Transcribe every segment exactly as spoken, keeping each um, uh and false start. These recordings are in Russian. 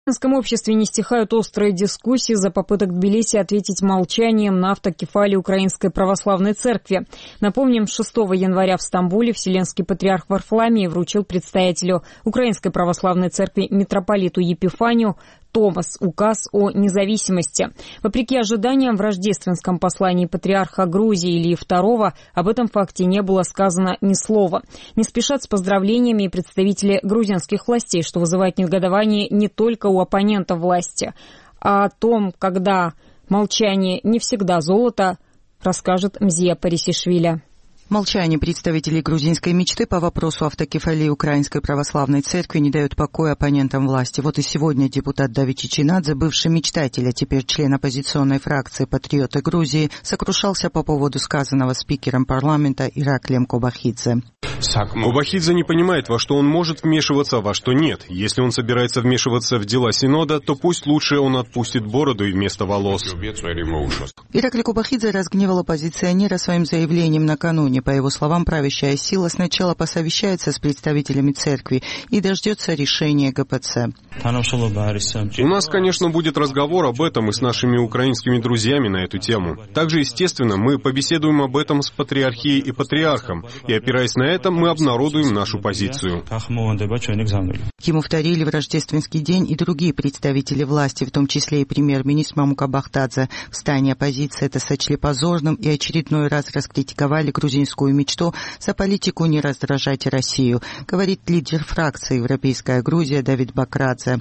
В украинском обществе не стихают острые дискуссии за попыток Тбилиси ответить молчанием на автокефалию Украинской Православной Церкви. Напомним, шестого января в Стамбуле Вселенский Патриарх Варфоломей вручил предстоятелю Украинской Православной Церкви митрополиту Епифанию Томас указ о независимости. Вопреки ожиданиям, в рождественском послании патриарха Грузии Ильи второго об этом факте не было сказано ни слова. Не спешат с поздравлениями и представители грузинских властей, что вызывает негодование не только у оппонентов власти. А о том, когда молчание не всегда золото, расскажет Мзия Парисишвили. Молчание представителей грузинской мечты по вопросу автокефалии Украинской Православной Церкви не дает покоя оппонентам власти. Вот и сегодня депутат Давид Чичинадзе, бывший мечтатель, а теперь член оппозиционной фракции «Патриоты Грузии», сокрушался по поводу сказанного спикером парламента Ираклием Кобахидзе. Кобахидзе не понимает, во что он может вмешиваться, а во что нет. Если он собирается вмешиваться в дела Синода, то пусть лучше он отпустит бороду и вместо волос. Ираклий Кобахидзе разгневал оппозиционера своим заявлением накануне. По его словам, правящая сила сначала посовещается с представителями церкви и дождется решения ГПЦ. У нас, конечно, будет разговор об этом и с нашими украинскими друзьями на эту тему. Также, естественно, мы побеседуем об этом с патриархией и патриархом, и, опираясь на это, мы обнародуем нашу позицию. Ему вторили в рождественский день и другие представители власти, в том числе и премьер-министр Мамука Бахтадзе. В стане оппозиции это сочли позорным и очередной раз раскритиковали грузинскую мечту за политику «не раздражать Россию», говорит лидер фракции «Европейская Грузия» Давид Бакрадзе.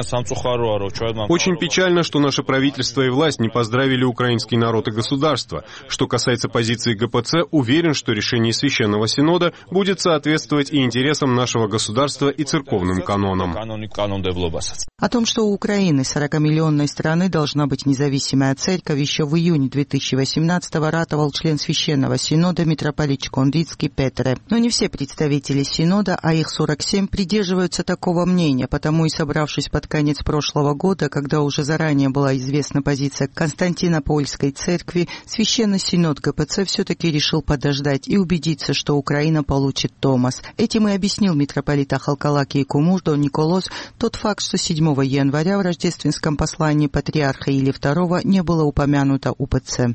Очень печально, что наше правительство и власть не поздравили украинский народ и государство. Что касается позиции ГПЦ, уверен, что решение Священного Синода будет соответствовать и интересам нашего государства, и церковным канонам. О том, что у Украины, сорокамиллионной страны, должна быть независимая церковь, еще в июне две тысячи восемнадцатого ратовал член Священного Синода митрополит Шкондицкий Петре. Но не все представители Синода, а их сорок семь, придерживаются такого мнения, потому и собравшись под конец прошлого года, когда уже заранее была известна позиция Константинопольской церкви, Священный Синод ГПЦ все-таки решил подождать и убедиться, что Украина получит Томас. Этим и объяснил митрополит Ахалкалаки и Кумурдо Николос тот факт, что седьмого января в рождественском послании патриарха Ильи второго не было упомянуто УПЦ.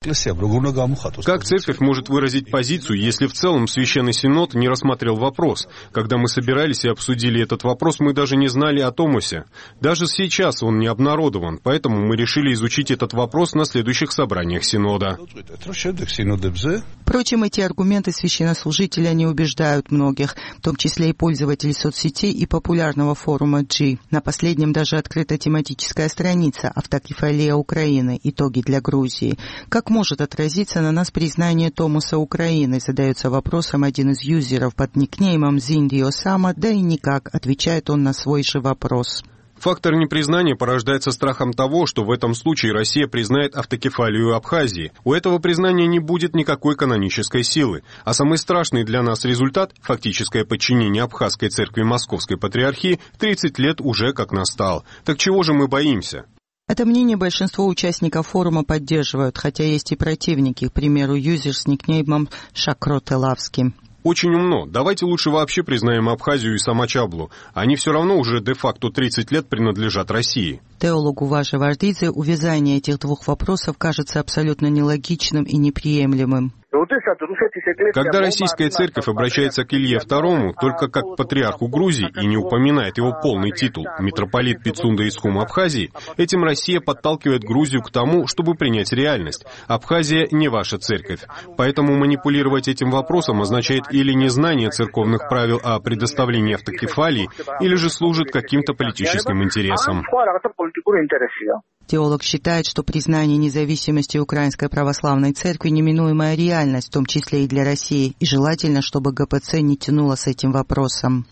Как церковь может выразить позицию, если в целом Священный Синод не рассмотрел вопрос? Когда мы собирались и обсудили этот вопрос, мы даже не знали о Томасе. Даже сейчас он не обнародован, поэтому мы решили изучить этот вопрос на следующих собраниях Синода. Впрочем, эти аргументы священнослужителя не убеждают многих, в том числе и пользователей соцсетей и популярного форума G. На последнем даже открыта тематическая страница «Автокефалия Украины. Итоги для Грузии». Как может отразиться на нас признание Томаса Украины, задается вопросом один из юзеров под никнеймом Зинди Осама, да и никак, отвечает он на свой же вопрос. Фактор непризнания порождается страхом того, что в этом случае Россия признает автокефалию Абхазии. У этого признания не будет никакой канонической силы. А самый страшный для нас результат – фактическое подчинение Абхазской церкви Московской Патриархии тридцать лет уже как настал. Так чего же мы боимся? Это мнение большинство участников форума поддерживают, хотя есть и противники, к примеру, юзер с никнеймом Шакротелавский. Очень умно. Давайте лучше вообще признаем Абхазию и Самачаблу. Они все равно уже де-факто тридцать лет принадлежат России. Теологу Важи Вардидзе увязание этих двух вопросов кажется абсолютно нелогичным и неприемлемым. Когда российская церковь обращается к Илье второму только как к патриарху Грузии и не упоминает его полный титул митрополит Пицунда Исхум Абхазии, этим Россия подталкивает Грузию к тому, чтобы принять реальность. Абхазия не ваша церковь. Поэтому манипулировать этим вопросом означает или незнание церковных правил о предоставлении автокефалии, или же служит каким-то политическим интересам. Теолог считает, что признание независимости Украинской Православной Церкви неминуемая реальность, в том числе и для России, и желательно, чтобы ГПЦ не тянуло с этим вопросом.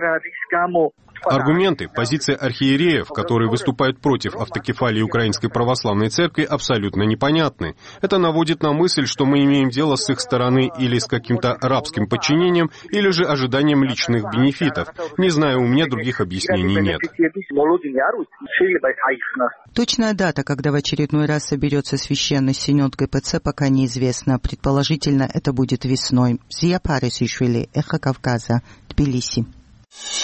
Аргументы, позиция архиереев, которые выступают против автокефалии Украинской Православной Церкви, абсолютно непонятны. Это наводит на мысль, что мы имеем дело с их стороны или с каким-то рабским подчинением, или же ожиданием личных бенефитов. Не знаю, у меня других объяснений нет. Точная дата, когда в очередной раз соберется Священный Синод ГПЦ, пока неизвестна. Предположительно, это будет весной. Мзия Парисишвили, Эхо Кавказа, Тбилиси.